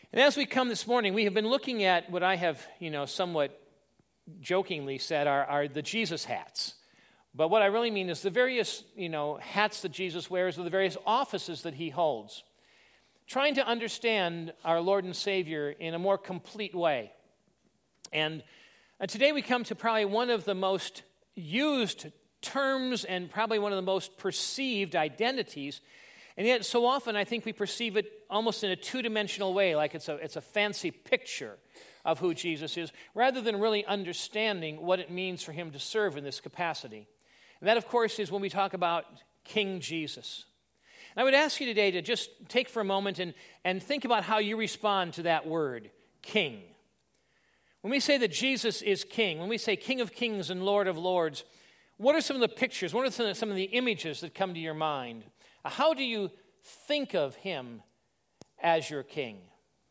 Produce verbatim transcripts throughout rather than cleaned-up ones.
And as we come this morning, we have been looking at what I have, you know, somewhat jokingly said are, are the Jesus hats. But what I really mean is the various, you know, hats that Jesus wears or the various offices that he holds. Trying to understand our Lord and Savior in a more complete way. And uh, today we come to probably one of the most used terms and probably one of the most perceived identities. And yet so often I think we perceive it almost in a two-dimensional way, like it's a, it's a fancy picture of who Jesus is, rather than really understanding what it means for him to serve in this capacity. And that, of course, is when we talk about King Jesus. And I would ask you today to just take for a moment and, and think about how you respond to that word, king. When we say that Jesus is king, when we say King of Kings and Lord of Lords, what are some of the pictures, what are some of the, some of the images that come to your mind? How do you think of him as your king?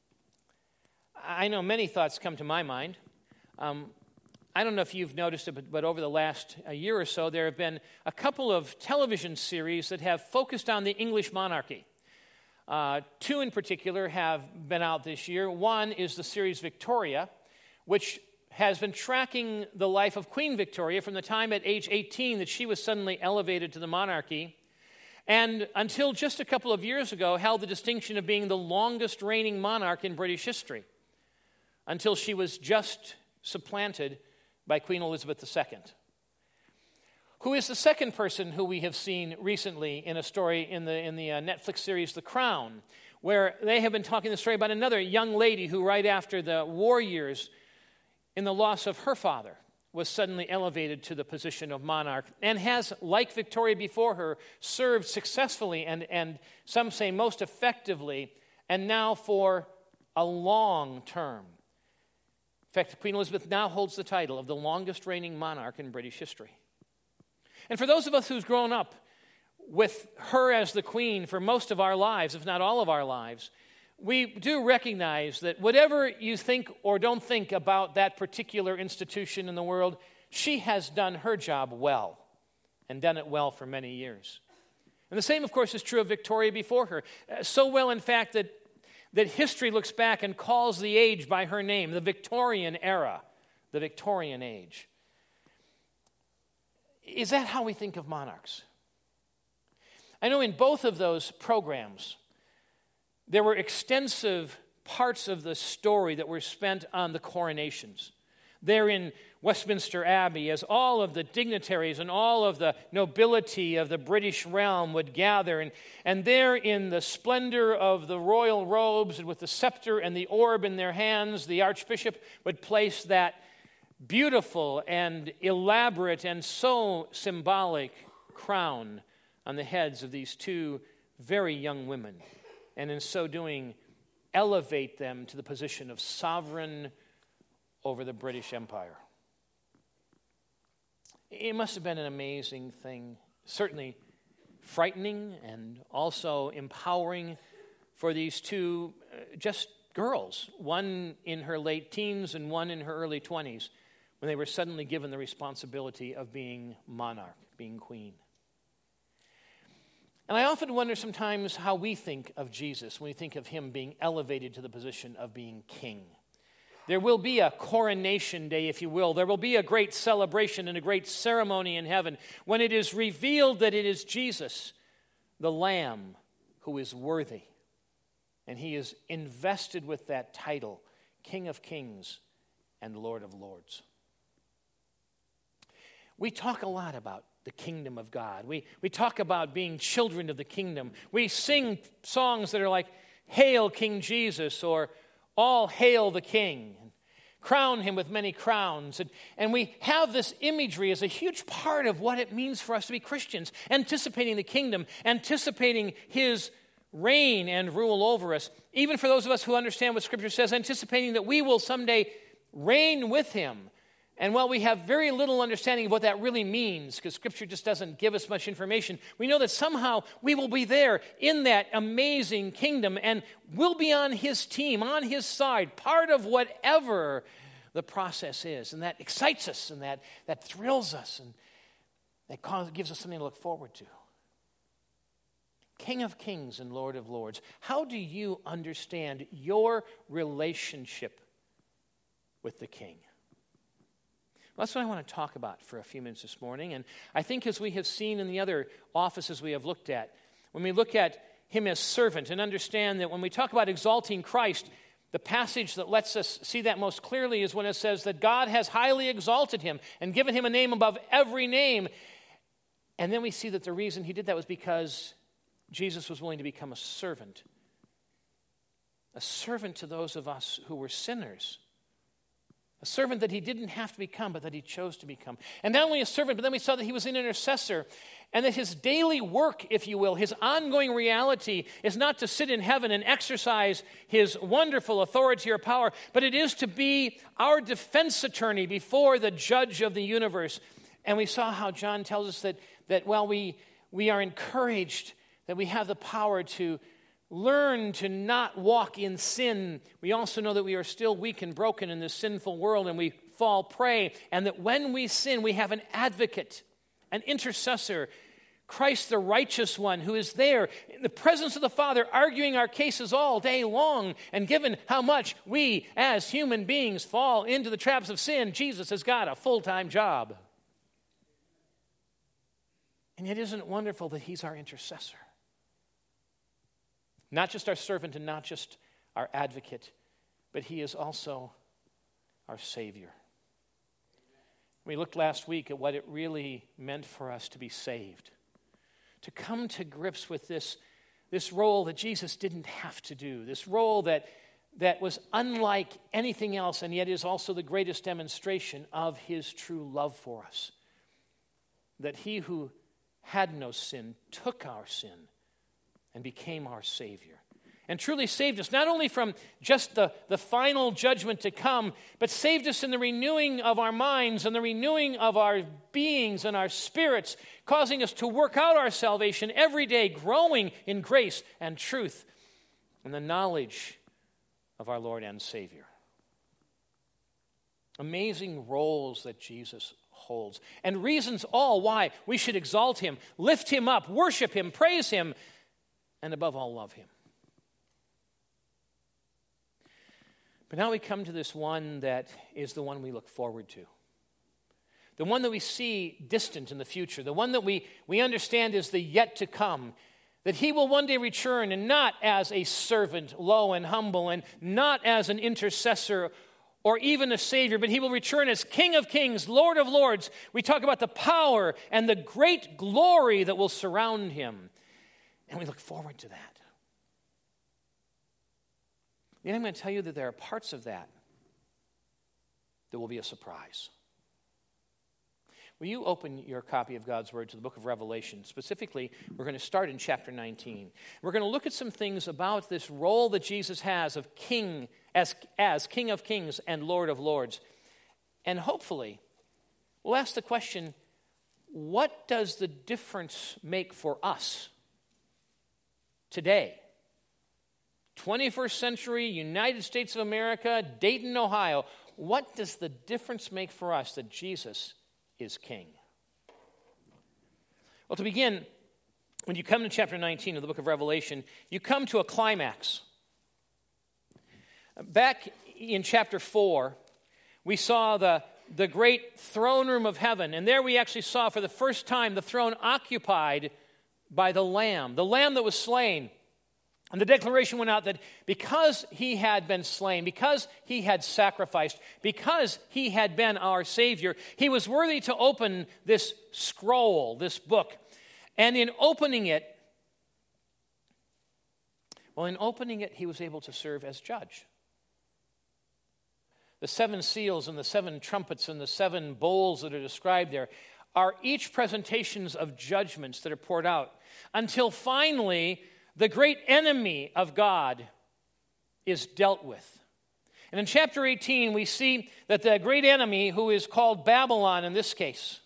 I know many thoughts come to my mind. Um, I don't know if you've noticed it, but, but over the last a year or so, there have been a couple of television series that have focused on the English monarchy. Uh, two in particular have been out this year. One is the series Victoria, which has been tracking the life of Queen Victoria from the time at age eighteen that she was suddenly elevated to the monarchy, and until just a couple of years ago held the distinction of being the longest reigning monarch in British history, until she was just supplanted by Queen Elizabeth the Second, who is the second person who we have seen recently in a story in the, in the uh, Netflix series The Crown, where they have been talking the story about another young lady who right after the war years, in the loss of her father, was suddenly elevated to the position of monarch and has, like Victoria before her, served successfully and, and some say most effectively, and now for a long term. In fact, Queen Elizabeth now holds the title of the longest reigning monarch in British history. And for those of us who've grown up with her as the queen for most of our lives, if not all of our lives, we do recognize that whatever you think or don't think about that particular institution in the world, she has done her job well and done it well for many years. And the same, of course, is true of Victoria before her. So well, in fact, that that history looks back and calls the age by her name, the Victorian era, the Victorian age. Is that how we think of monarchs? I know in both of those programs, there were extensive parts of the story that were spent on the coronations. There in Westminster Abbey, as all of the dignitaries and all of the nobility of the British realm would gather, and, and there in the splendor of the royal robes and with the scepter and the orb in their hands, the archbishop would place that beautiful and elaborate and so symbolic crown on the heads of these two very young women, and in so doing, elevate them to the position of sovereign over the British Empire. It must have been an amazing thing, certainly frightening and also empowering for these two uh, just girls, one in her late teens and one in her early twenties, when they were suddenly given the responsibility of being monarch, being queen. And I often wonder sometimes how we think of Jesus when we think of him being elevated to the position of being king. There will be a coronation day, if you will. There will be a great celebration and a great ceremony in heaven when it is revealed that it is Jesus, the Lamb, who is worthy. And he is invested with that title, King of Kings and Lord of Lords. We talk a lot about the kingdom of God. We, we talk about being children of the kingdom. We sing songs that are like, Hail King Jesus, or All Hail the King. Crown him with many crowns. And, and we have this imagery as a huge part of what it means for us to be Christians, anticipating the kingdom, anticipating his reign and rule over us. Even for those of us who understand what Scripture says, anticipating that we will someday reign with him. And while we have very little understanding of what that really means, because Scripture just doesn't give us much information, we know that somehow we will be there in that amazing kingdom and we'll be on his team, on his side, part of whatever the process is. And that excites us and that, that thrills us and that gives us something to look forward to. King of kings and Lord of lords. How do you understand your relationship with the King? Well, that's what I want to talk about for a few minutes this morning. And I think as we have seen in the other offices we have looked at, when we look at him as servant and understand that when we talk about exalting Christ, the passage that lets us see that most clearly is when it says that God has highly exalted him and given him a name above every name. And then we see that the reason he did that was because Jesus was willing to become a servant. A servant to those of us who were sinners. A servant that he didn't have to become, but that he chose to become. And not only a servant, but then we saw that he was an intercessor. And that his daily work, if you will, his ongoing reality is not to sit in heaven and exercise his wonderful authority or power, but it is to be our defense attorney before the judge of the universe. And we saw how John tells us that, that while we, we are encouraged that we have the power to learn to not walk in sin, we also know that we are still weak and broken in this sinful world and we fall prey, and that when we sin, we have an advocate, an intercessor, Christ the righteous one, who is there in the presence of the Father arguing our cases all day long. And given how much we as human beings fall into the traps of sin, Jesus has got a full-time job. And yet isn't it wonderful that he's our intercessor? Not just our servant and not just our advocate, but he is also our Savior. We looked last week at what it really meant for us to be saved, to come to grips with this, this role that Jesus didn't have to do, this role that, that was unlike anything else and yet is also the greatest demonstration of his true love for us. That he who had no sin took our sin and became our Savior. And truly saved us, not only from just the, the final judgment to come, but saved us in the renewing of our minds and the renewing of our beings and our spirits, causing us to work out our salvation every day, growing in grace and truth and the knowledge of our Lord and Savior. Amazing roles that Jesus holds, and reasons all why we should exalt him, lift him up, worship him, praise him, and above all, love him. But now we come to this one that is the one we look forward to. The one that we see distant in the future. The one that we, we understand is the yet to come. That he will one day return, and not as a servant, low and humble, and not as an intercessor or even a Savior, but he will return as King of kings, Lord of lords. We talk about the power and the great glory that will surround him. And we look forward to that. And I'm going to tell you that there are parts of that that will be a surprise. Will you open your copy of God's Word to the book of Revelation? Specifically, we're going to start in chapter nineteen. We're going to look at some things about this role that Jesus has of king, as, as King of kings and Lord of lords. And hopefully, we'll ask the question, what does the difference make for us today? twenty-first century, United States of America, Dayton, Ohio. What does the difference make for us that Jesus is King? Well, to begin, when you come to chapter nineteen of the book of Revelation, you come to a climax. Back in chapter four, we saw the, the great throne room of heaven, and there we actually saw for the first time the throne occupied by the Lamb, the Lamb that was slain. And the declaration went out that because he had been slain, because he had sacrificed, because he had been our Savior, he was worthy to open this scroll, this book. And in opening it, well, in opening it, he was able to serve as judge. The seven seals and the seven trumpets and the seven bowls that are described there are each presentations of judgments that are poured out until finally the great enemy of God is dealt with. And in chapter eighteen, we see that the great enemy, who is called Babylon in this case,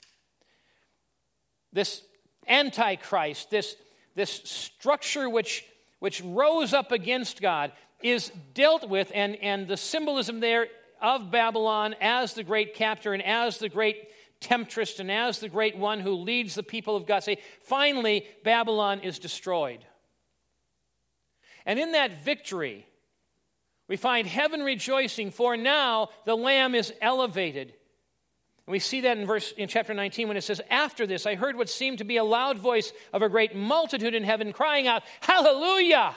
this Antichrist, this, this structure which, which rose up against God, is dealt with, and, and the symbolism there of Babylon as the great captor and as the great temptress and as the great one who leads the people of God. Say, finally, Babylon is destroyed. And in that victory, we find heaven rejoicing, for now the Lamb is elevated. And we see that in verse in chapter nineteen when it says, after this I heard what seemed to be a loud voice of a great multitude in heaven crying out, hallelujah!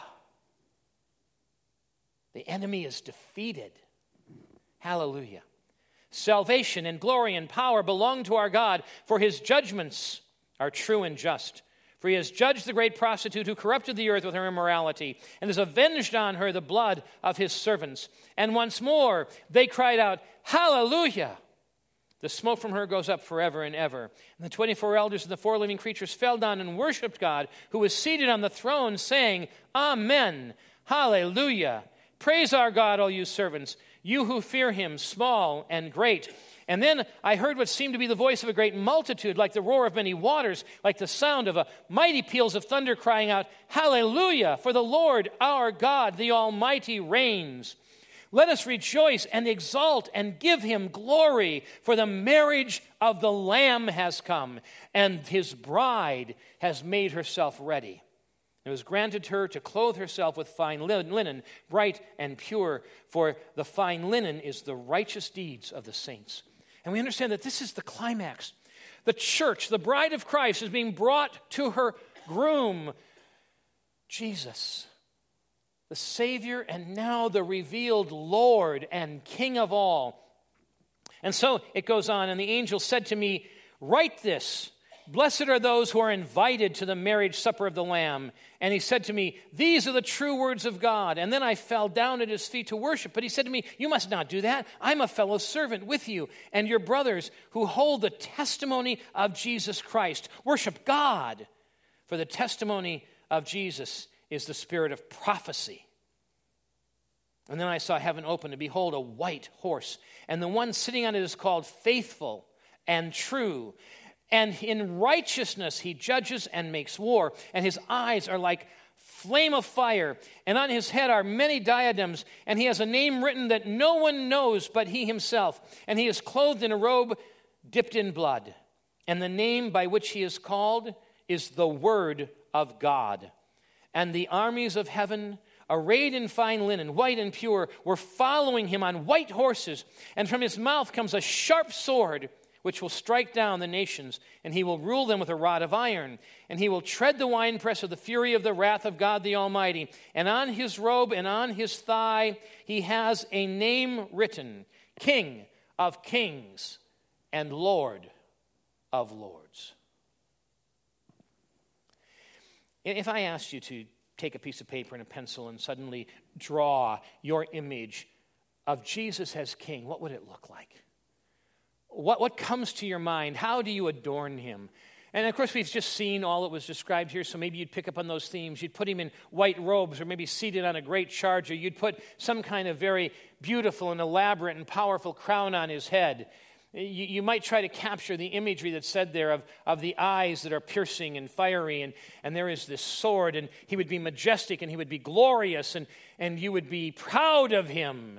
The enemy is defeated. Hallelujah. Salvation and glory and power belong to our God, for his judgments are true and just. For he has judged the great prostitute who corrupted the earth with her immorality, and has avenged on her the blood of his servants. And once more they cried out, hallelujah! The smoke from her goes up forever and ever. And the twenty-four elders and the four living creatures fell down and worshipped God, who was seated on the throne, saying, Amen, hallelujah. Praise our God, all you servants, you who fear him, small and great. And then I heard what seemed to be the voice of a great multitude, like the roar of many waters, like the sound of a mighty peals of thunder, crying out, hallelujah, for the Lord our God, the Almighty, reigns. Let us rejoice and exult and give him glory, for the marriage of the Lamb has come, and his bride has made herself ready. It was granted her to clothe herself with fine linen, bright and pure, for the fine linen is the righteous deeds of the saints. And we understand that this is the climax. The church, the bride of Christ, is being brought to her groom, Jesus, the Savior, and now the revealed Lord and King of all. And so it goes on, and the angel said to me, write this, blessed are those who are invited to the marriage supper of the Lamb. And he said to me, these are the true words of God. And then I fell down at his feet to worship. But he said to me, you must not do that. I'm a fellow servant with you and your brothers who hold the testimony of Jesus Christ. Worship God, for the testimony of Jesus is the spirit of prophecy. And then I saw heaven open, and behold, a white horse. And the one sitting on it is called Faithful and True. And in righteousness he judges and makes war. And his eyes are like flame of fire. And on his head are many diadems. And he has a name written that no one knows but he himself. And he is clothed in a robe dipped in blood. And the name by which he is called is the Word of God. And the armies of heaven, arrayed in fine linen, white and pure, were following him on white horses. And from his mouth comes a sharp sword, which will strike down the nations, and he will rule them with a rod of iron. And he will tread the winepress of the fury of the wrath of God the Almighty. And on his robe and on his thigh he has a name written, King of Kings and Lord of Lords. If I asked you to take a piece of paper and a pencil and suddenly draw your image of Jesus as King, what would it look like? What, what comes to your mind? How do you adorn him? And of course, we've just seen all that was described here, so maybe you'd pick up on those themes. You'd put him in white robes, or maybe seated on a great charger. You'd put some kind of very beautiful and elaborate and powerful crown on his head. You, you might try to capture the imagery that's said there of, of the eyes that are piercing and fiery, and, and there is this sword, and he would be majestic, and he would be glorious, and, and you would be proud of him.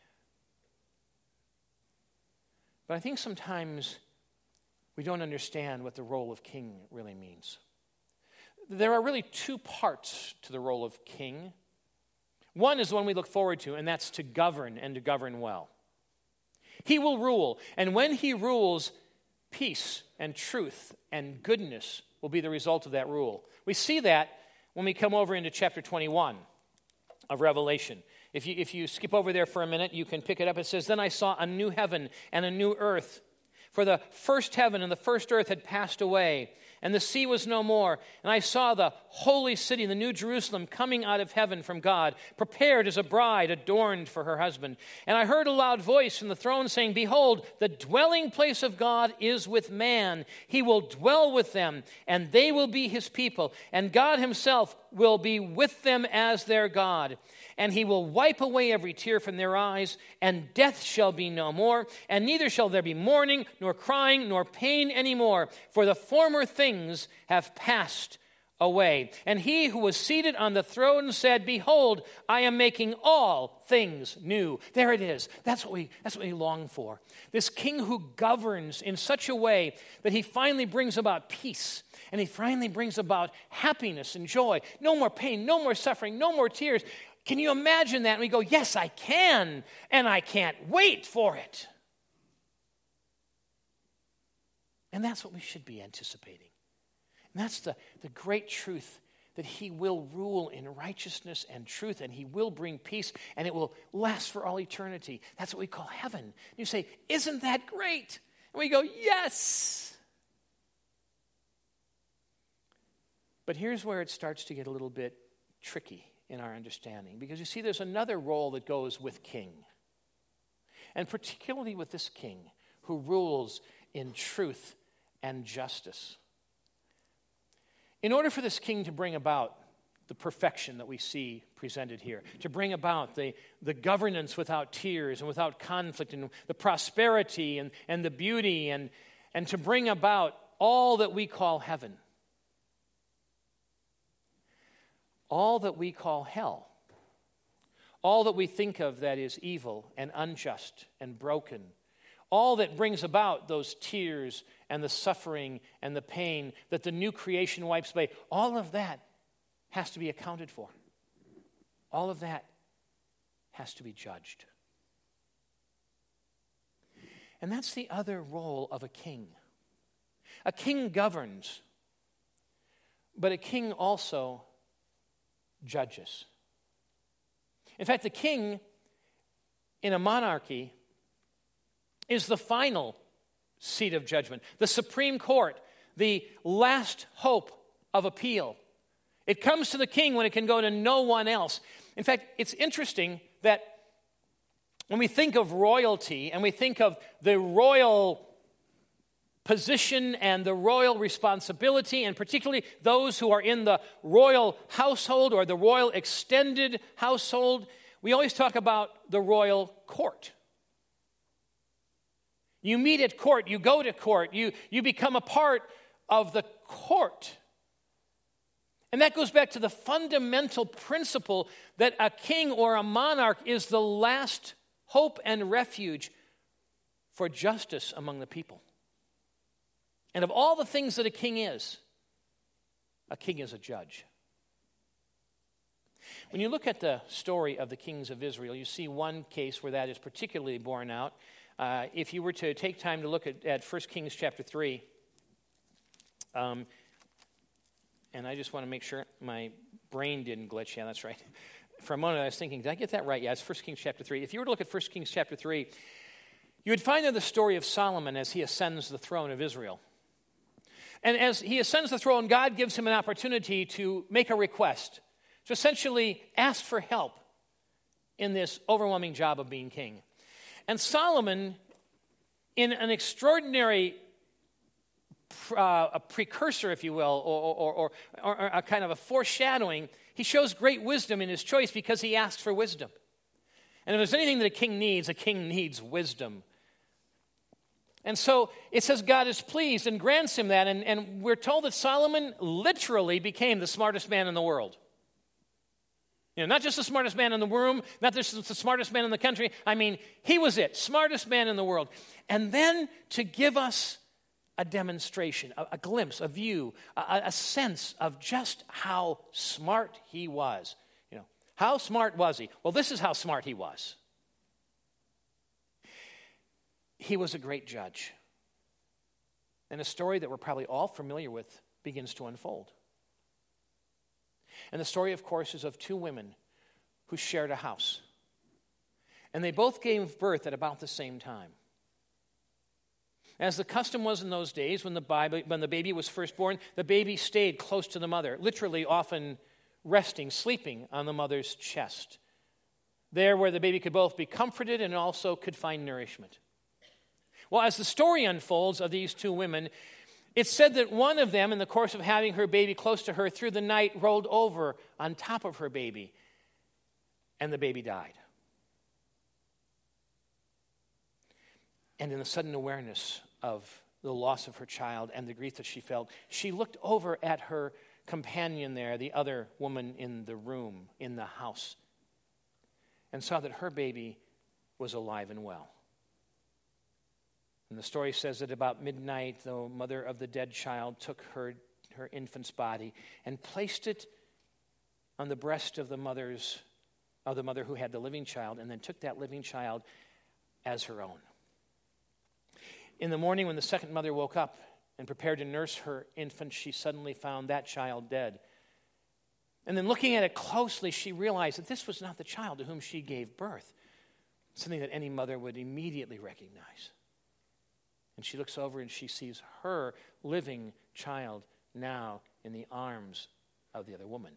But I think sometimes we don't understand what the role of king really means. There are really two parts to the role of king. One is the one we look forward to, and that's to govern and to govern well. He will rule, and when he rules, peace and truth and goodness will be the result of that rule. We see that when we come over into chapter twenty-one of Revelation. If you, if you skip over there for a minute, you can pick it up. It says, then I saw a new heaven and a new earth. For the first heaven and the first earth had passed away, and the sea was no more. And I saw the holy city, the new Jerusalem, coming out of heaven from God, prepared as a bride adorned for her husband. And I heard a loud voice from the throne saying, behold, the dwelling place of God is with man. He will dwell with them, and they will be his people. And God himself will be with them as their God. And he will wipe away every tear from their eyes, and death shall be no more, and neither shall there be mourning, nor crying, nor pain any more, for the former things have passed away. And he who was seated on the throne said, behold, I am making all things new. There it is. That's what we, that's what we long for. This king who governs in such a way that he finally brings about peace, and he finally brings about happiness and joy. No more pain, no more suffering, no more tears. Can you imagine that? And we go, yes, I can, and I can't wait for it. And that's what we should be anticipating. And that's the, the great truth, that he will rule in righteousness and truth, and he will bring peace, and it will last for all eternity. That's what we call heaven. And you say, isn't that great? And we go, yes. But here's where it starts to get a little bit tricky in our understanding, because you see, there's another role that goes with king, and particularly with this king who rules in truth and justice. In order for this king to bring about the perfection that we see presented here, to bring about the, the governance without tears and without conflict, and the prosperity and, and the beauty, and, and to bring about all that we call heaven, all that we call hell, all that we think of that is evil and unjust and broken, all that brings about those tears and the suffering and the pain that the new creation wipes away, all of that has to be accounted for. All of that has to be judged. And that's the other role of a king. A king governs, but a king also judges. In fact, the king in a monarchy is the final seat of judgment, the Supreme Court, the last hope of appeal. It comes to the king when it can go to no one else. In fact, it's interesting that when we think of royalty and we think of the royal position and the royal responsibility, and particularly those who are in the royal household or the royal extended household, we always talk about the royal court. You meet at court, you go to court, you, you become a part of the court. And that goes back to the fundamental principle that a king or a monarch is the last hope and refuge for justice among the people. And of all the things that a king is, a king is a judge. When you look at the story of the kings of Israel, you see one case where that is particularly borne out. Uh, if you were to take time to look at, at First Kings chapter three, um, and I just want to make sure my brain didn't glitch. Yeah, that's right. For a moment I was thinking, did I get that right? Yeah, it's First Kings chapter three. If you were to look at First Kings chapter three, you would find there the story of Solomon as he ascends the throne of Israel. And as he ascends the throne, God gives him an opportunity to make a request, to essentially ask for help in this overwhelming job of being king. And Solomon, in an extraordinary uh, a precursor, if you will, or, or, or, or a kind of a foreshadowing, he shows great wisdom in his choice because he asks for wisdom. And if there's anything that a king needs, a king needs wisdom. And so it says God is pleased and grants him that. And, and we're told that Solomon literally became the smartest man in the world. You know, not just the smartest man in the room, not just the smartest man in the country. I mean, he was it, smartest man in the world. And then to give us a demonstration, a, a glimpse, a view, a, a sense of just how smart he was. You know, how smart was he? Well, this is how smart he was. He was a great judge. And a story that we're probably all familiar with begins to unfold. And the story, of course, is of two women who shared a house. And they both gave birth at about the same time. As the custom was in those days, when the, Bible, when the baby was first born, the baby stayed close to the mother, literally often resting, sleeping on the mother's chest. There where the baby could both be comforted and also could find nourishment. Well, as the story unfolds of these two women, it's said that one of them, in the course of having her baby close to her through the night, rolled over on top of her baby, and the baby died. And in the sudden awareness of the loss of her child and the grief that she felt, she looked over at her companion there, the other woman in the room, in the house, and saw that her baby was alive and well. And the story says that about midnight, the mother of the dead child took her, her infant's body and placed it on the breast of the mother's of the mother who had the living child, and then took that living child as her own. In the morning, when the second mother woke up and prepared to nurse her infant, she suddenly found that child dead. And then looking at it closely, she realized that this was not the child to whom she gave birth, something that any mother would immediately recognize. And she looks over and she sees her living child now in the arms of the other woman.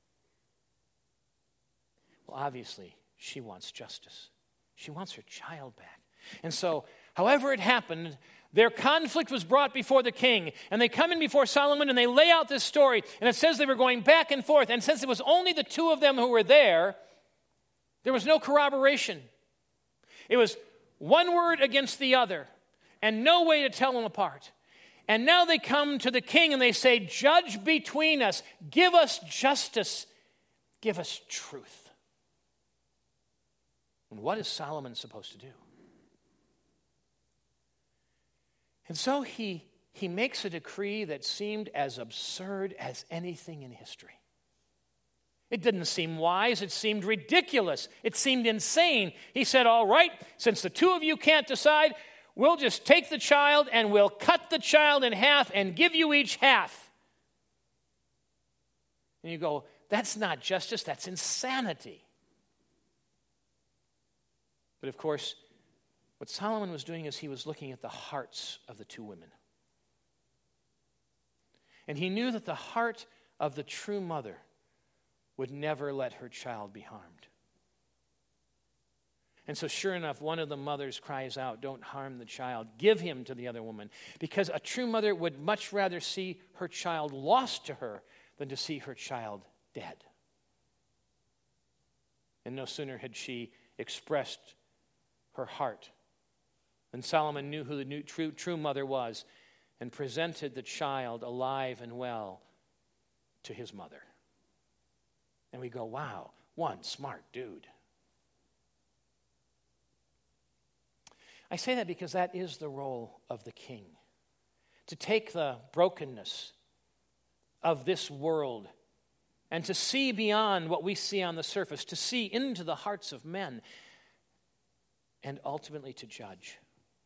Well, obviously, she wants justice. She wants her child back. And so, however it happened, their conflict was brought before the king. And they come in before Solomon and they lay out this story. And it says they were going back and forth. And since it was only the two of them who were there, there was no corroboration. It was one word against the other and no way to tell them apart. And now they come to the king and they say, "Judge between us. Give us justice. Give us truth." And what is Solomon supposed to do? And so he, he makes a decree that seemed as absurd as anything in history. It didn't seem wise. It seemed ridiculous. It seemed insane. He said, "All right, since the two of you can't decide, we'll just take the child and we'll cut the child in half and give you each half." And you go, that's not justice, that's insanity. But of course, what Solomon was doing is he was looking at the hearts of the two women. And he knew that the heart of the true mother would never let her child be harmed. And so sure enough, one of the mothers cries out, "Don't harm the child. Give him to the other woman." Because a true mother would much rather see her child lost to her than to see her child dead. And no sooner had she expressed her heart than Solomon knew who the new, true, true mother was and presented the child alive and well to his mother. And we go, wow, one smart dude. I say that because that is the role of the king. To take the brokenness of this world and to see beyond what we see on the surface, to see into the hearts of men, and ultimately to judge.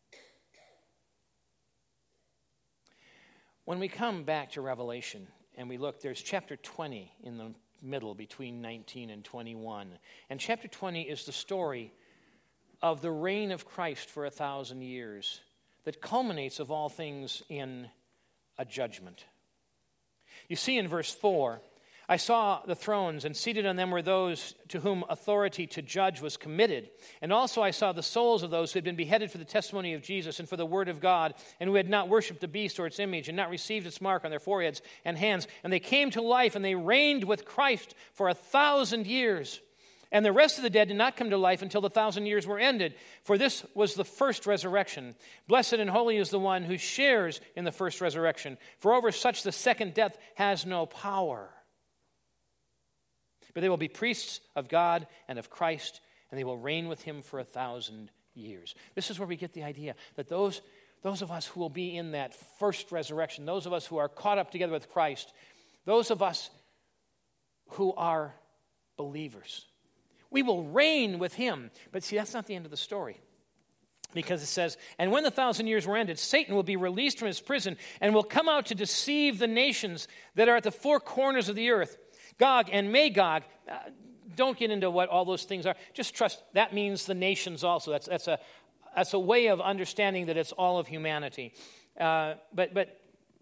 When we come back to Revelation and we look, there's chapter twenty in the middle between nineteen and twenty-one. And chapter twenty is the story of the reign of Christ for a thousand years that culminates of all things in a judgment. You see in verse four, "I saw the thrones, and seated on them were those to whom authority to judge was committed. And also I saw the souls of those who had been beheaded for the testimony of Jesus and for the word of God, and who had not worshipped the beast or its image, and not received its mark on their foreheads and hands. And they came to life, and they reigned with Christ for a thousand years. And the rest of the dead did not come to life until the thousand years were ended. For this was the first resurrection. Blessed and holy is the one who shares in the first resurrection. For over such the second death has no power. But they will be priests of God and of Christ, and they will reign with him for a thousand years." This is where we get the idea that those, those of us who will be in that first resurrection, those of us who are caught up together with Christ, those of us who are believers, we will reign with him. But see, that's not the end of the story. Because it says, "And when the thousand years were ended, Satan will be released from his prison and will come out to deceive the nations that are at the four corners of the earth. Gog and Magog," uh, don't get into what all those things are. Just trust, that means the nations also. That's, that's, a, that's a way of understanding that it's all of humanity. Uh, but, but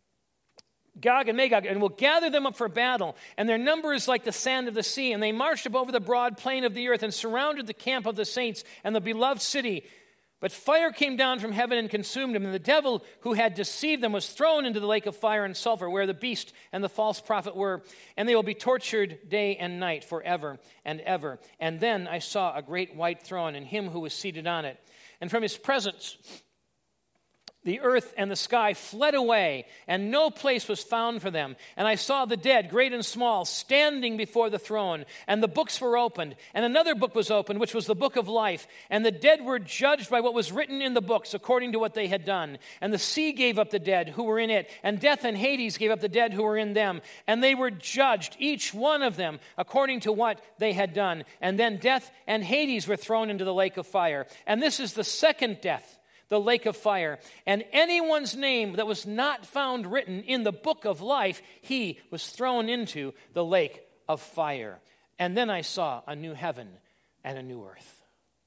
Gog and Magog, "and will gather them up for battle. And their number is like the sand of the sea. And they marched up over the broad plain of the earth and surrounded the camp of the saints and the beloved city. But fire came down from heaven and consumed them, and the devil who had deceived them was thrown into the lake of fire and sulfur, where the beast and the false prophet were, and they will be tortured day and night forever and ever. And then I saw a great white throne, and him who was seated on it. And from his presence The earth and the sky fled away, and no place was found for them. And I saw the dead, great and small, standing before the throne. And the books were opened. And another book was opened, which was the book of life. And the dead were judged by what was written in the books, according to what they had done. And the sea gave up the dead who were in it. And death and Hades gave up the dead who were in them. And they were judged, each one of them, according to what they had done. And then death and Hades were thrown into the lake of fire. And this is the second death, the lake of fire. And anyone's name that was not found written in the book of life, he was thrown into the lake of fire. And then I saw a new heaven and a new earth.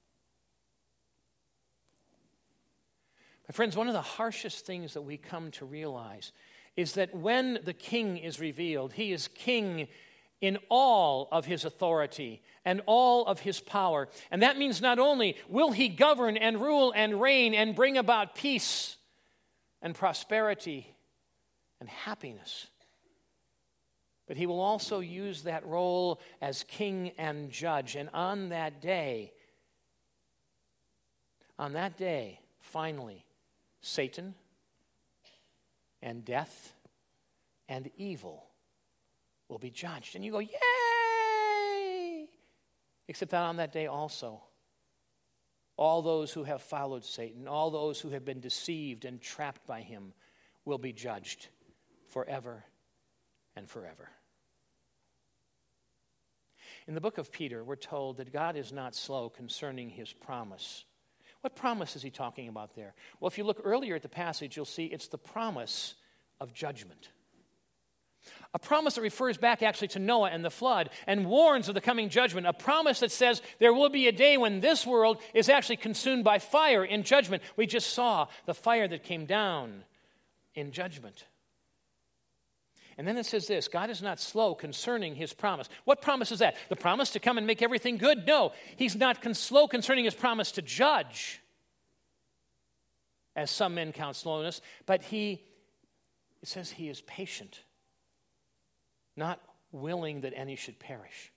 My friends, one of the harshest things that we come to realize is that when the King is revealed, he is king in all of his authority and all of his power. And that means not only will he govern and rule and reign and bring about peace and prosperity and happiness, but he will also use that role as king and judge. And on that day, on that day, finally, Satan and death and evil will be judged. And you go, yay! Except that on that day also, all those who have followed Satan, all those who have been deceived and trapped by him will be judged forever and forever. In the book of Peter, we're told that God is not slow concerning his promise. What promise is he talking about there? Well, if you look earlier at the passage, you'll see it's the promise of judgment. A promise that refers back actually to Noah and the flood and warns of the coming judgment. A promise that says there will be a day when this world is actually consumed by fire in judgment. We just saw the fire that came down in judgment. And then it says this, God is not slow concerning his promise. What promise is that? The promise to come and make everything good? No, he's not con- slow concerning his promise to judge, as some men count slowness, but he, it says he is patient, not willing that any should perish.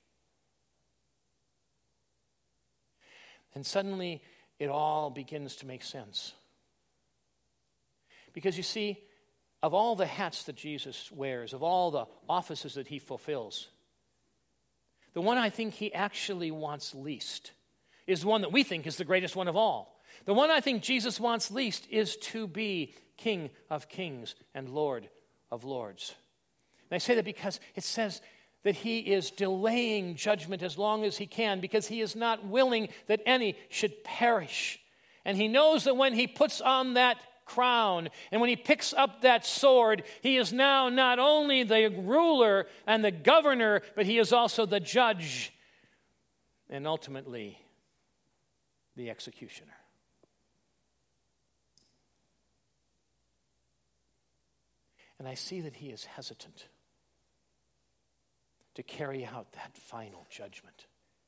And suddenly, it all begins to make sense. Because you see, of all the hats that Jesus wears, of all the offices that he fulfills, the one I think he actually wants least is the one that we think is the greatest one of all. The one I think Jesus wants least is to be King of kings and Lord of lords. And I say that because it says that he is delaying judgment as long as he can because he is not willing that any should perish. And he knows that when he puts on that crown and when he picks up that sword, he is now not only the ruler and the governor, but he is also the judge and ultimately the executioner. And I see that he is hesitant to carry out that final judgment.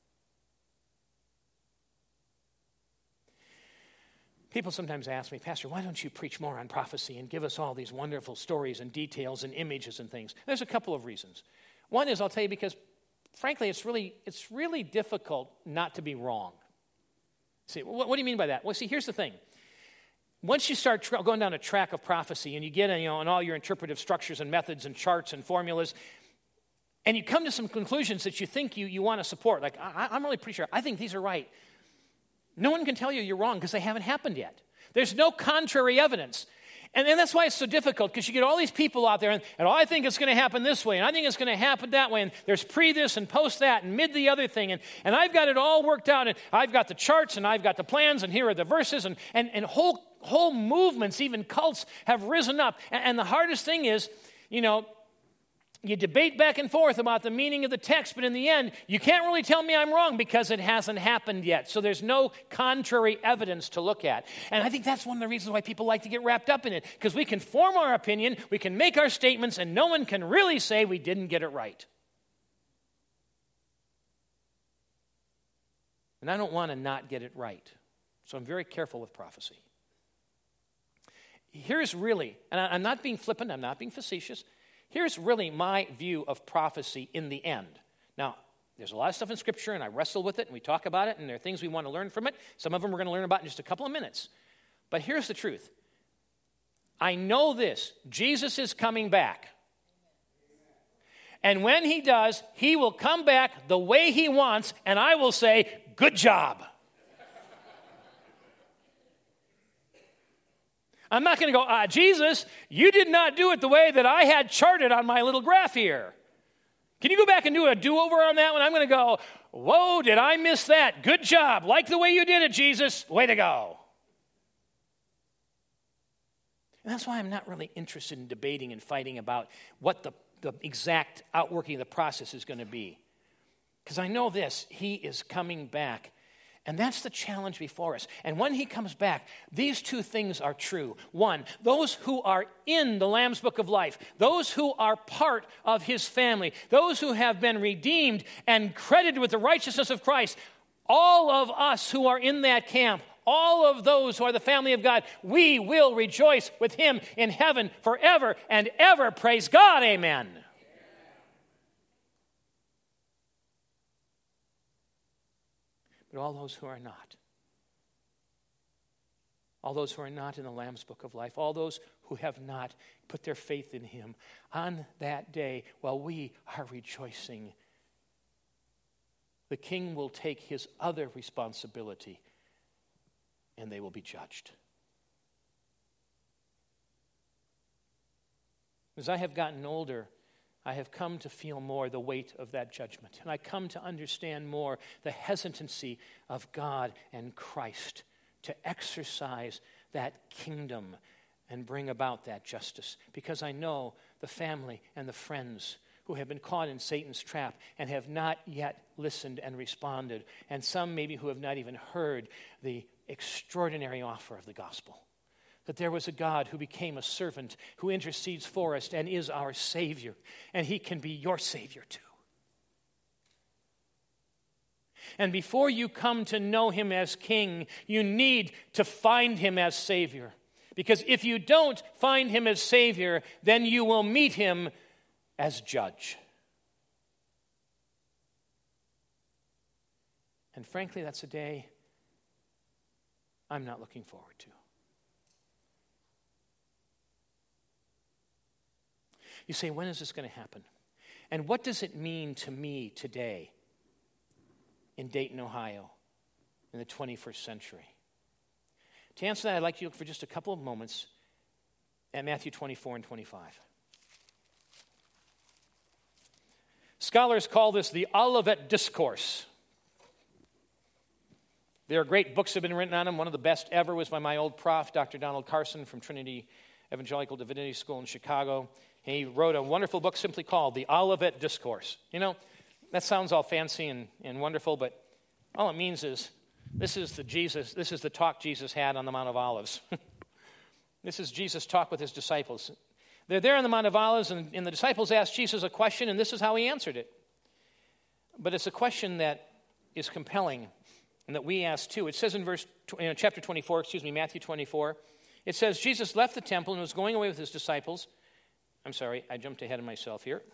People sometimes ask me, Pastor, why don't you preach more on prophecy and give us all these wonderful stories and details and images and things? There's a couple of reasons. One is, I'll tell you, because frankly, it's really it's really difficult not to be wrong. See, what, what do you mean by that? Well, see, here's the thing. Once you start tra- going down a track of prophecy and you get, you know, on all your interpretive structures and methods and charts and formulas, and you come to some conclusions that you think you, you want to support, like, I, I'm really pretty sure, I think these are right. No one can tell you you're wrong because they haven't happened yet. There's no contrary evidence. And, and that's why it's so difficult, because you get all these people out there, and, and oh, I think it's going to happen this way, and I think it's going to happen that way, and there's pre this and post that and mid the other thing, and, and I've got it all worked out, and I've got the charts, and I've got the plans, and here are the verses, and, and, and whole, whole movements, even cults, have risen up. And, and the hardest thing is, you know, you debate back and forth about the meaning of the text, but in the end, you can't really tell me I'm wrong because it hasn't happened yet. So there's no contrary evidence to look at. And I think that's one of the reasons why people like to get wrapped up in it, because we can form our opinion, we can make our statements, and no one can really say we didn't get it right. And I don't want to not get it right. So I'm very careful with prophecy. Here's really, and I'm not being flippant, I'm not being facetious, here's really my view of prophecy in the end. Now, there's a lot of stuff in Scripture, and I wrestle with it, and we talk about it, and there are things we want to learn from it. Some of them we're going to learn about in just a couple of minutes. But here's the truth. I know this. Jesus is coming back. And when he does, he will come back the way he wants, and I will say, good job. I'm not going to go, ah, Jesus, you did not do it the way that I had charted on my little graph here. Can you go back and do a do-over on that one? I'm going to go, whoa, did I miss that? Good job. Like the way you did it, Jesus. Way to go. And that's why I'm not really interested in debating and fighting about what the, the exact outworking of the process is going to be. Because I know this, he is coming back. And that's the challenge before us. And when he comes back, these two things are true. One, those who are in the Lamb's Book of Life, those who are part of his family, those who have been redeemed and credited with the righteousness of Christ, all of us who are in that camp, all of those who are the family of God, we will rejoice with him in heaven forever and ever. Praise God, amen. But all those who are not, all those who are not in the Lamb's Book of Life, all those who have not put their faith in him, on that day, while we are rejoicing, the king will take his other responsibility and they will be judged. As I have gotten older, I have come to feel more the weight of that judgment. And I come to understand more the hesitancy of God and Christ to exercise that kingdom and bring about that justice. Because I know the family and the friends who have been caught in Satan's trap and have not yet listened and responded. And some maybe who have not even heard the extraordinary offer of the gospel. That there was a God who became a servant, who intercedes for us and is our Savior. And he can be your Savior too. And before you come to know him as King, you need to find him as Savior. Because if you don't find him as Savior, then you will meet him as Judge. And frankly, that's a day I'm not looking forward to. You say, when is this going to happen? And what does it mean to me today in Dayton, Ohio, in the twenty-first century? To answer that, I'd like you to look for just a couple of moments at Matthew twenty-four and twenty-five. Scholars call this the Olivet Discourse. There are great books that have been written on them. One of the best ever was by my old prof, Doctor Donald Carson from Trinity Evangelical Divinity School in Chicago. He wrote a wonderful book simply called The Olivet Discourse. You know, that sounds all fancy and, and wonderful, but all it means is this is the Jesus, this is the talk Jesus had on the Mount of Olives. This is Jesus' talk with his disciples. They're there on the Mount of Olives, and, and the disciples asked Jesus a question, and this is how he answered it. But it's a question that is compelling and that we ask too. It says in verse, you know, chapter twenty-four, excuse me, Matthew twenty-four, it says, Jesus left the temple and was going away with his disciples. I'm sorry, I jumped ahead of myself here.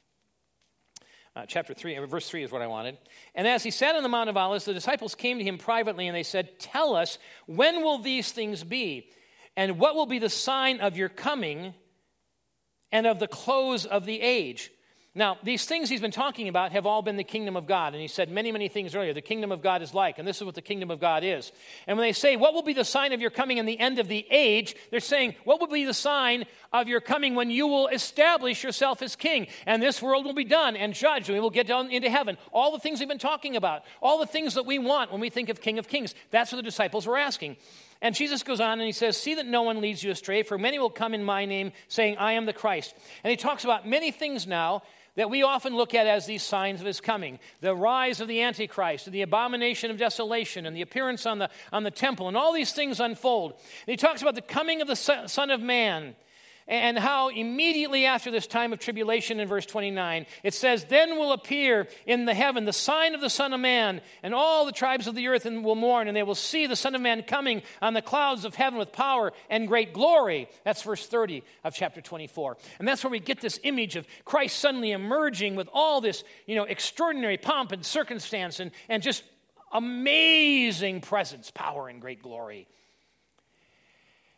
Uh, chapter three, verse three is what I wanted. And as he sat on the Mount of Olives, the disciples came to him privately and they said, tell us, when will these things be? And what will be the sign of your coming and of the close of the age? Now, these things he's been talking about have all been the kingdom of God. And he said many, many things earlier. The kingdom of God is like, and this is what the kingdom of God is. And when they say, what will be the sign of your coming and the end of the age? They're saying, what will be the sign of your coming when you will establish yourself as king? And this world will be done and judged, and we will get down into heaven. All the things we've been talking about. All the things that we want when we think of King of Kings. That's what the disciples were asking. And Jesus goes on and he says, see that no one leads you astray, for many will come in my name, saying, I am the Christ. And he talks about many things now that we often look at as these signs of his coming. The rise of the Antichrist, and the abomination of desolation, and the appearance on the, on the temple, and all these things unfold. And he talks about the coming of the Son of Man, and how immediately after this time of tribulation in verse twenty-nine, it says, then will appear in the heaven the sign of the Son of Man, and all the tribes of the earth will mourn, and they will see the Son of Man coming on the clouds of heaven with power and great glory. That's verse thirty of chapter twenty-four. And that's where we get this image of Christ suddenly emerging with all this, you know, extraordinary pomp and circumstance and, and just amazing presence, power, and great glory.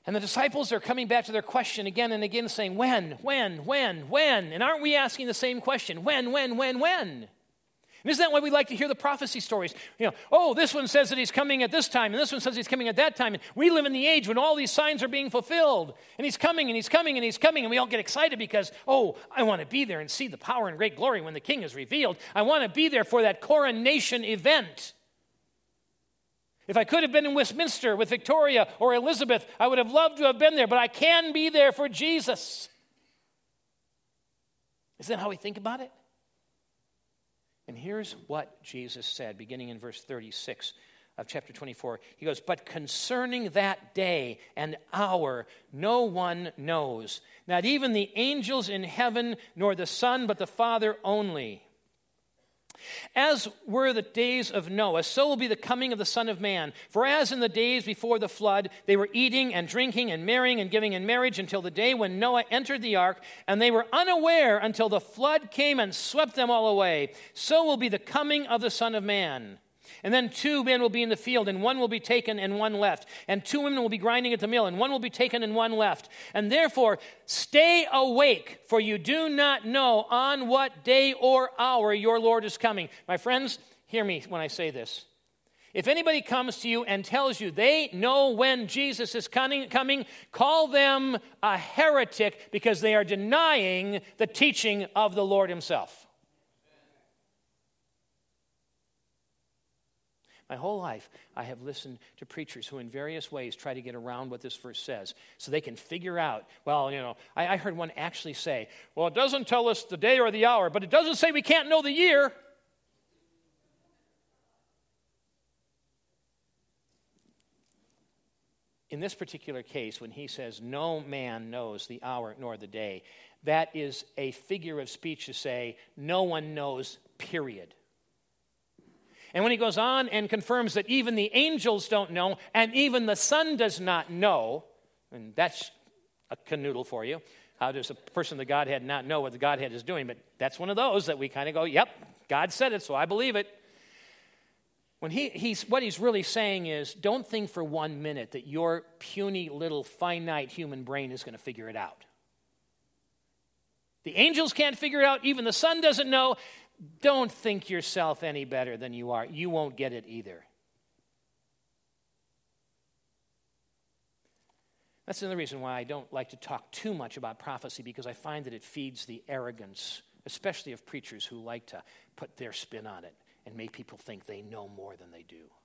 And the disciples are coming back to their question again and again, saying, when, when, when, when? And aren't we asking the same question? When, when, when, when? And isn't that why we like to hear the prophecy stories? You know, oh, this one says that he's coming at this time, and this one says he's coming at that time. And we live in the age when all these signs are being fulfilled. And he's coming, and he's coming, and he's coming. And we all get excited because, oh, I want to be there and see the power and great glory when the king is revealed. I want to be there for that coronation event. If I could have been in Westminster with Victoria or Elizabeth, I would have loved to have been there, but I can be there for Jesus. Isn't that how we think about it? And here's what Jesus said, beginning in verse thirty-six of chapter twenty-four. He goes, but concerning that day and hour, no one knows, not even the angels in heaven, nor the Son, but the Father only. As were the days of Noah, so will be the coming of the Son of Man. For as in the days before the flood, they were eating and drinking and marrying and giving in marriage until the day when Noah entered the ark, and they were unaware until the flood came and swept them all away. So will be the coming of the Son of Man. And then two men will be in the field, and one will be taken and one left. And two women will be grinding at the mill, and one will be taken and one left. And therefore, stay awake, for you do not know on what day or hour your Lord is coming. My friends, hear me when I say this. If anybody comes to you and tells you they know when Jesus is coming, coming, call them a heretic because they are denying the teaching of the Lord himself. My whole life, I have listened to preachers who in various ways try to get around what this verse says so they can figure out, well, you know, I, I heard one actually say, well, it doesn't tell us the day or the hour, but it doesn't say we can't know the year. In this particular case, when he says, no man knows the hour nor the day, that is a figure of speech to say, no one knows, period. And when he goes on and confirms that even the angels don't know, and even the Son does not know, and that's a canoodle for you. How does a person of the Godhead not know what the Godhead is doing? But that's one of those that we kind of go, yep, God said it, so I believe it. When he, he's, what he's really saying is, don't think for one minute that your puny little finite human brain is going to figure it out. The angels can't figure it out. Even the Son doesn't know. Don't think yourself any better than you are. You won't get it either. That's another reason why I don't like to talk too much about prophecy, because I find that it feeds the arrogance, especially of preachers who like to put their spin on it and make people think they know more than they do.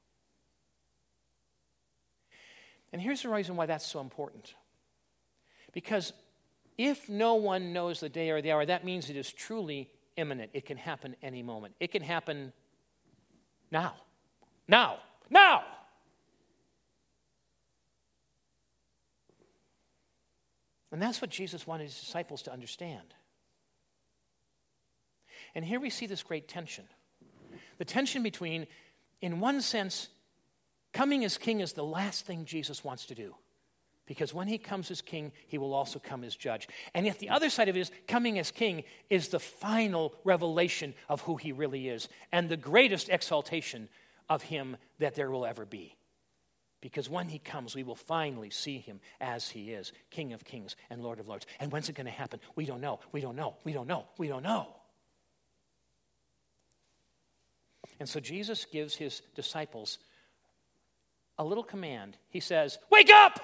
And here's the reason why that's so important. Because if no one knows the day or the hour, that means it is truly imminent. It can happen any moment. It can happen now. Now. Now! And that's what Jesus wanted his disciples to understand. And here we see this great tension. The tension between, in one sense, coming as king is the last thing Jesus wants to do. Because when he comes as king, he will also come as judge. And yet the other side of it is, coming as king is the final revelation of who he really is, and the greatest exaltation of him that there will ever be. Because when he comes, we will finally see him as he is, King of kings and Lord of lords. And when's it going to happen? We don't know. We don't know. We don't know. We don't know. And so Jesus gives his disciples a little command. He says, wake up!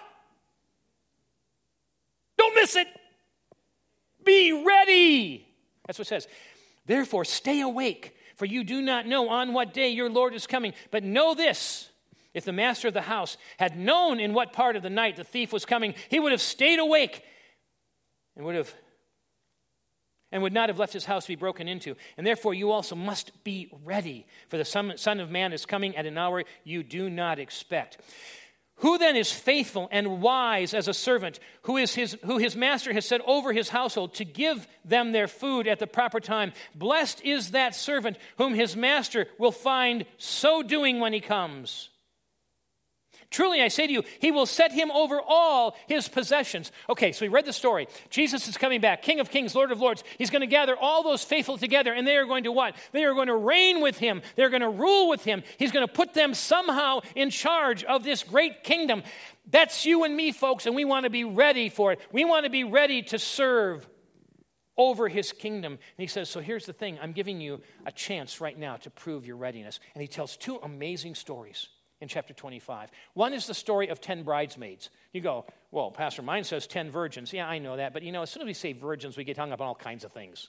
Don't miss it. Be ready. That's what it says. Therefore, stay awake, for you do not know on what day your Lord is coming. But know this, if the master of the house had known in what part of the night the thief was coming, he would have stayed awake and would have and would not have left his house to be broken into. And therefore, you also must be ready, for the Son of Man is coming at an hour you do not expect. Who then is faithful and wise as a servant, who is his, who his master has set over his household to give them their food at the proper time? Blessed is that servant whom his master will find so doing when he comes. Truly, I say to you, he will set him over all his possessions. Okay, so we read the story. Jesus is coming back, King of kings, Lord of lords. He's going to gather all those faithful together, and they are going to what? They are going to reign with him. They're going to rule with him. He's going to put them somehow in charge of this great kingdom. That's you and me, folks, and we want to be ready for it. We want to be ready to serve over his kingdom. And he says, so here's the thing. I'm giving you a chance right now to prove your readiness. And he tells two amazing stories in chapter twenty-five. One is the story of ten bridesmaids. You go, well, Pastor, mine says ten virgins. Yeah, I know that. But, you know, as soon as we say virgins, we get hung up on all kinds of things.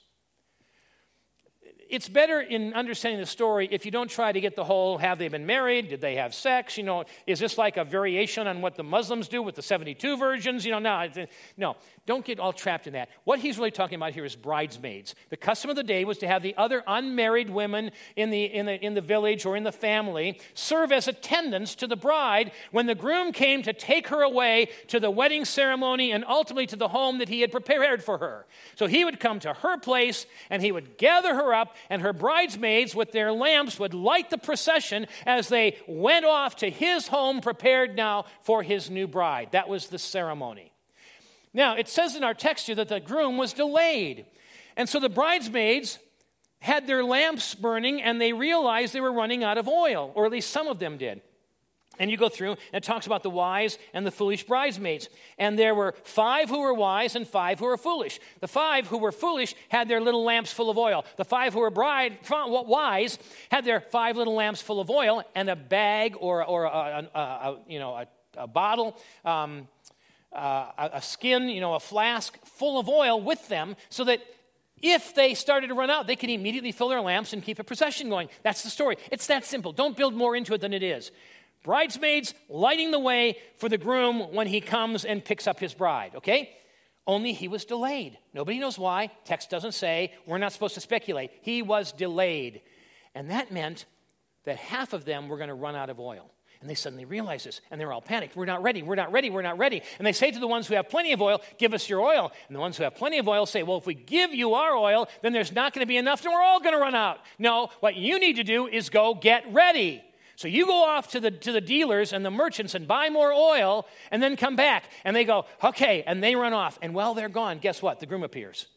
It's better in understanding the story if you don't try to get the whole, have they been married? Did they have sex? You know, is this like a variation on what the Muslims do with the seventy-two virgins? You know, no, no, don't get all trapped in that. What he's really talking about here is bridesmaids. The custom of the day was to have the other unmarried women in the, in the, in the village or in the family serve as attendants to the bride when the groom came to take her away to the wedding ceremony and ultimately to the home that he had prepared for her. So he would come to her place and he would gather her up, and her bridesmaids with their lamps would light the procession as they went off to his home prepared now for his new bride. That was the ceremony. Now, it says in our text here that the groom was delayed. And so the bridesmaids had their lamps burning, and they realized they were running out of oil, or at least some of them did. And you go through, and it talks about the wise and the foolish bridesmaids. And there were five who were wise and five who were foolish. The five who were foolish had their little lamps full of oil. The five who were bride, wise had their five little lamps full of oil and a bag or, or a, a, a, you know, a, a bottle, um, uh, a, a skin, you know, a flask full of oil with them so that if they started to run out, they could immediately fill their lamps and keep a procession going. That's the story. It's that simple. Don't build more into it than it is. Bridesmaids lighting the way for the groom when he comes and picks up his bride, okay? Only he was delayed. Nobody knows why. Text doesn't say. We're not supposed to speculate. He was delayed. And that meant that half of them were going to run out of oil. And they suddenly realized this, and they're all panicked. We're not ready, we're not ready, we're not ready. And they say to the ones who have plenty of oil, give us your oil. And the ones who have plenty of oil say, well, if we give you our oil, then there's not going to be enough, and we're all going to run out. No, what you need to do is go get ready. So you go off to the to the dealers and the merchants and buy more oil and then come back. And they go, okay, and they run off. And while they're gone, guess what? The groom appears.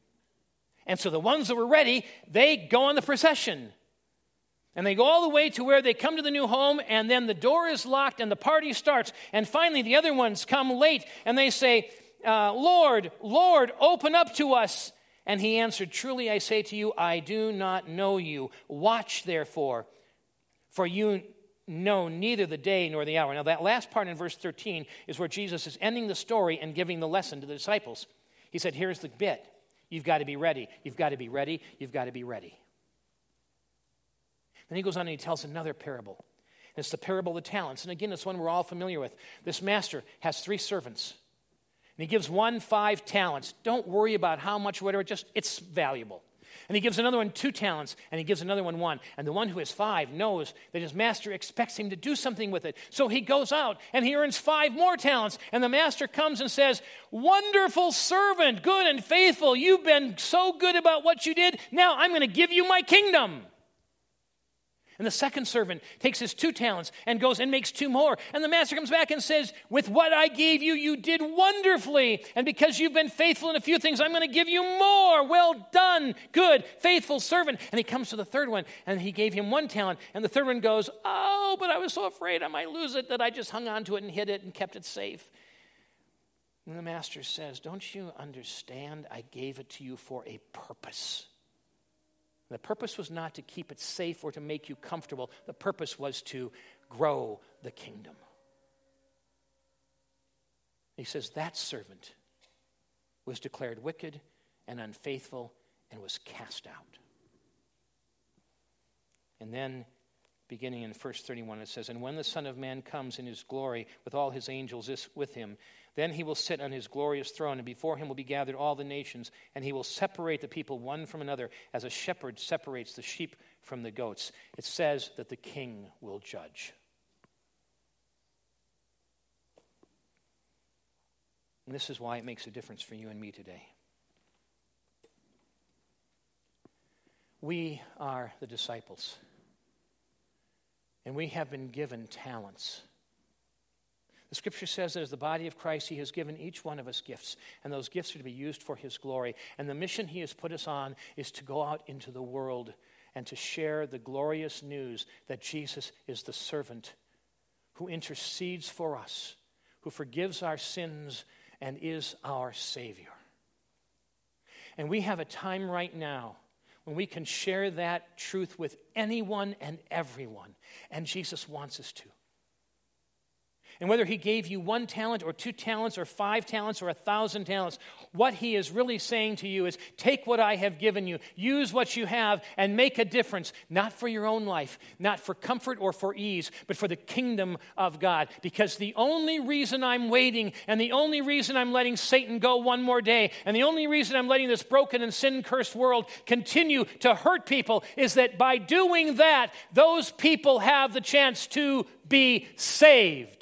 And so the ones that were ready, they go on the procession. And they go all the way to where they come to the new home, and then the door is locked and the party starts. And finally the other ones come late and they say, uh, Lord, Lord, open up to us. And he answered, truly I say to you, I do not know you. Watch therefore, for you know neither the day nor the hour. Now that last part in verse thirteen is where Jesus is ending the story and giving the lesson to the disciples. He said, here's the bit. You've got to be ready. You've got to be ready. You've got to be ready. Then he goes on and he tells another parable. And it's the parable of the talents. And again, it's one we're all familiar with. This master has three servants. And he gives one five talents. Don't worry about how much or whatever. Just, it's valuable. And he gives another one two talents, and he gives another one one. And the one who has five knows that his master expects him to do something with it. So he goes out, and he earns five more talents. And the master comes and says, wonderful servant, good and faithful. You've been so good about what you did. Now I'm going to give you my kingdom. And the second servant takes his two talents and goes and makes two more. And the master comes back and says, with what I gave you, you did wonderfully. And because you've been faithful in a few things, I'm going to give you more. Well done, good, faithful servant. And he comes to the third one, and he gave him one talent. And the third one goes, oh, but I was so afraid I might lose it that I just hung on to it and hid it and kept it safe. And the master says, don't you understand? I gave it to you for a purpose. The purpose was not to keep it safe or to make you comfortable. The purpose was to grow the kingdom. He says that servant was declared wicked and unfaithful and was cast out. And then, beginning in verse thirty-one, it says, and when the Son of Man comes in his glory with all his angels with him, then he will sit on his glorious throne, and before him will be gathered all the nations, and he will separate the people one from another, as a shepherd separates the sheep from the goats. It says that the king will judge. And this is why it makes a difference for you and me today. We are the disciples, and we have been given talents. The Scripture says that as the body of Christ, he has given each one of us gifts, and those gifts are to be used for his glory. And the mission he has put us on is to go out into the world and to share the glorious news that Jesus is the servant who intercedes for us, who forgives our sins, and is our Savior. And we have a time right now when we can share that truth with anyone and everyone, and Jesus wants us to. And whether he gave you one talent or two talents or five talents or a thousand talents, what he is really saying to you is, take what I have given you, use what you have, and make a difference, not for your own life, not for comfort or for ease, but for the kingdom of God. Because the only reason I'm waiting, and the only reason I'm letting Satan go one more day, and the only reason I'm letting this broken and sin-cursed world continue to hurt people, is that by doing that, those people have the chance to be saved.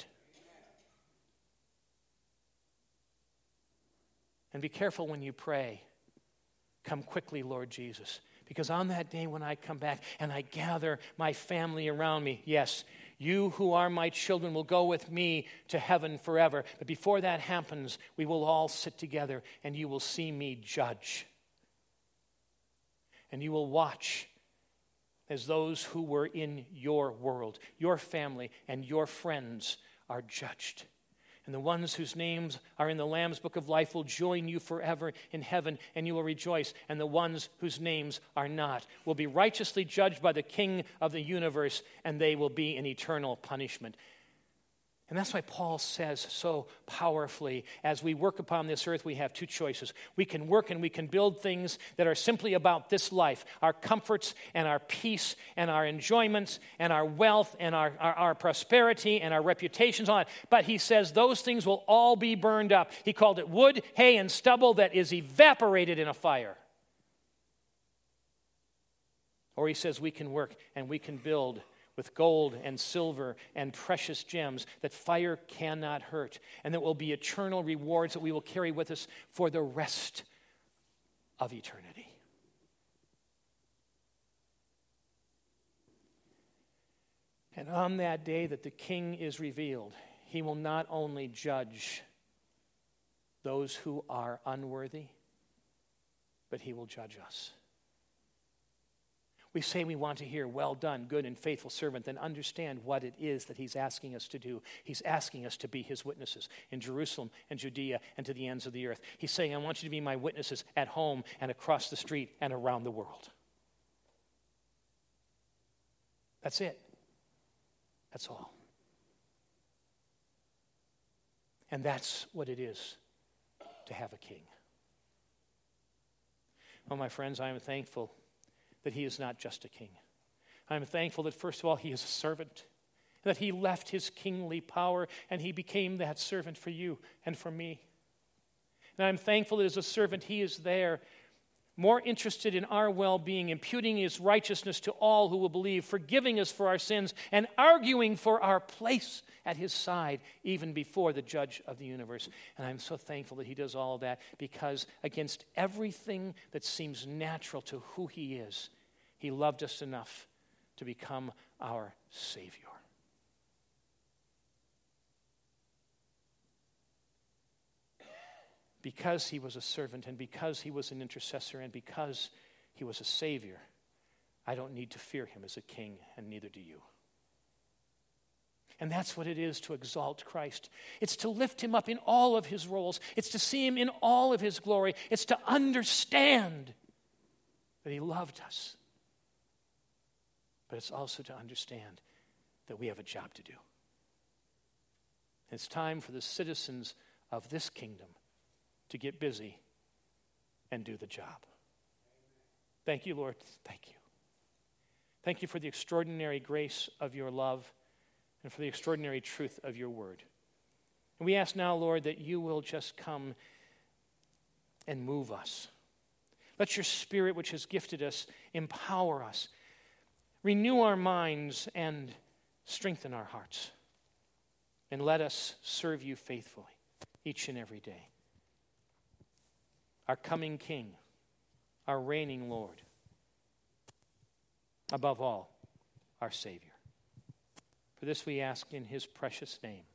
And be careful when you pray. Come quickly, Lord Jesus. Because on that day when I come back and I gather my family around me, yes, you who are my children will go with me to heaven forever. But before that happens, we will all sit together and you will see me judge. And you will watch as those who were in your world, your family, and your friends are judged. And the ones whose names are in the Lamb's Book of Life will join you forever in heaven, and you will rejoice. And the ones whose names are not will be righteously judged by the King of the universe, and they will be in eternal punishment. And that's why Paul says so powerfully, as we work upon this earth, we have two choices. We can work and we can build things that are simply about this life, our comforts and our peace and our enjoyments and our wealth and our, our, our prosperity and our reputations on it. But he says those things will all be burned up. He called it wood, hay, and stubble that is evaporated in a fire. Or he says we can work and we can build with gold and silver and precious gems that fire cannot hurt, and that will be eternal rewards that we will carry with us for the rest of eternity. And on that day that the King is revealed, he will not only judge those who are unworthy, but he will judge us. We say we want to hear, well done, good and faithful servant, then understand what it is that he's asking us to do. He's asking us to be his witnesses in Jerusalem and Judea and to the ends of the earth. He's saying, I want you to be my witnesses at home and across the street and around the world. That's it. That's all. And that's what it is to have a king. Well, my friends, I am thankful that he is not just a king. I'm thankful that, first of all, he is a servant, that he left his kingly power and he became that servant for you and for me. And I'm thankful that as a servant, he is there, more interested in our well-being, imputing his righteousness to all who will believe, forgiving us for our sins, and arguing for our place at his side, even before the judge of the universe. And I'm so thankful that he does all of that, because against everything that seems natural to who he is, he loved us enough to become our Savior. Because he was a servant, and because he was an intercessor, and because he was a Savior, I don't need to fear him as a king, and neither do you. And that's what it is to exalt Christ. It's to lift him up in all of his roles. It's to see him in all of his glory. It's to understand that he loved us. But it's also to understand that we have a job to do. It's time for the citizens of this kingdom to get busy and do the job. Thank you, Lord. Thank you. Thank you for the extraordinary grace of your love and for the extraordinary truth of your word. And we ask now, Lord, that you will just come and move us. Let your Spirit, which has gifted us, empower us. Renew our minds and strengthen our hearts. And let us serve you faithfully each and every day. Our coming King, our reigning Lord. Above all, our Savior. For this we ask in his precious name.